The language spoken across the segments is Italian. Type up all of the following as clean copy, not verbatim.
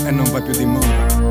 e non va più di moda.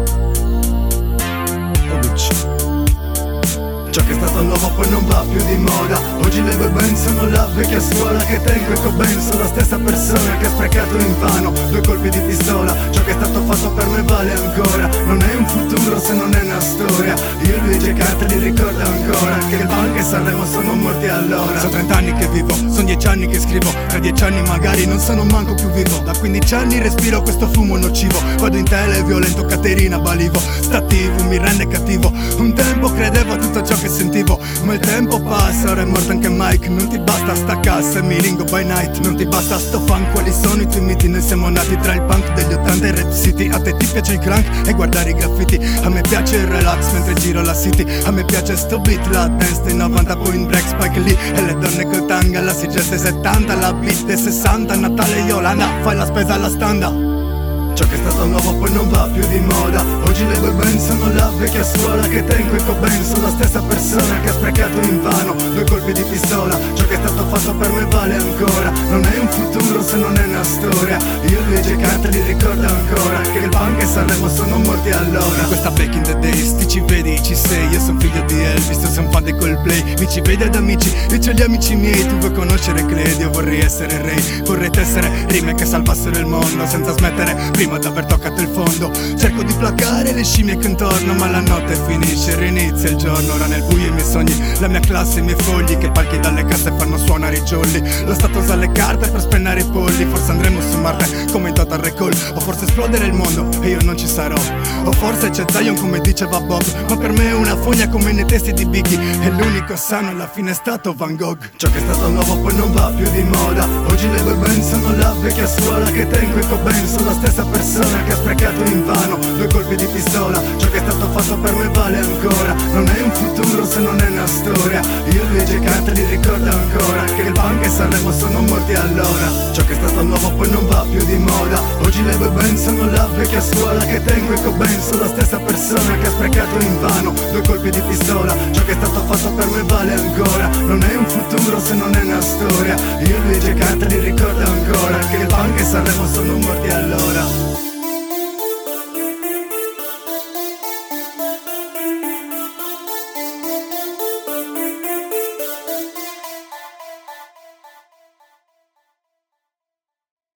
Ciò che è stato nuovo poi non va più di moda. Oggi le boy band sono la vecchia scuola che tengo e Cobain sono la stessa persona che ha sprecato invano 2 colpi di pistola. Ciò che è stato fatto per me vale ancora. Non è un futuro se non è una storia. Io e Luigi Carta li ricordo ancora. Che il punk e Sanremo sono morti allora. Sono 30 anni che vivo, sono 10 anni che scrivo. Tra 10 anni magari non sono manco più vivo. Da 15 anni respiro questo fumo nocivo. Vado in tele violento, Caterina Balivo. Stativo, mi rende cattivo. Un tempo credevo a tutto ciò che sentivo, ma il tempo passa, ora è morto anche Mike. Non ti basta sta cassa e Miringo by night. Non ti basta sto funk, quali sono i tuoi miti? Noi siamo nati tra il punk degli 80 e il Rap City. A te ti piace il crank e guardare i graffiti. A me piace il relax mentre giro la city. A me piace sto beat, la dance dei 90 point break, Spike Lee e le donne col tanga. La CGS 70, la beat dei 60. Natale Yolanda, fai la spesa alla standa. Ciò che è stato nuovo poi non va più di moda. Oggi le boy band sono la vecchia scuola che tengo e Cobain sono la stessa persona che ha sprecato invano 2 colpi di pistola. Ciò che è stato fatto per me vale ancora. Non è un futuro se non è una storia. Io e Luigi Carta li ricordo ancora. Che il punk e Sanremo sono morti allora. Questa back in the days, ti ci vedi, ci sei. Io son figlio di Elvis, tu sei un fan dei Coldplay. Mi ci vedi ad amici, io c'ho gli amici miei. Tu vuoi conoscere Cled, io vorrei essere re. Vorrei tessere rime che salvassero il mondo senza smettere prima d'aver toccato il fondo. Cerco di placare le scimmie che intorno, ma la notte finisce, rinizia il giorno. Ora nel buio i miei sogni, la mia classe, i miei fogli che palchi dalle casse fanno suonare i jolly. Lo stato usa le carte per spennare i polli. Forse andremo su Marte come in Total Recall. O forse esplodere il mondo e io non ci sarò. O forse c'è Zion come diceva Bob. Ma per me è una fogna come nei testi di Biggie. E l'unico sano alla fine è stato Van Gogh. Ciò che è stato nuovo poi non va più di moda. Oggi le boy band sono la vecchia scuola che tengo e Cobain sono la stessa persona che ha sprecato invano 2 colpi di pistola. Ciò che è stato fatto per me vale ancora. Non è un futuro se non è una storia. Io e Luigi Carta li ricordo ancora. Che il punk e Sanremo sono morti allora. Ciò che è stato nuovo poi non va più di moda. Oggi le boy band sono la vecchia scuola che tengo e Cobain sono la stessa persona che ha sprecato invano 2 colpi di pistola. Ciò che è stato fatto per me vale ancora. Non è un futuro se non è una storia. Io e Luigi Carta li ricordo ancora. Che il punk e Sanremo sono morti allora.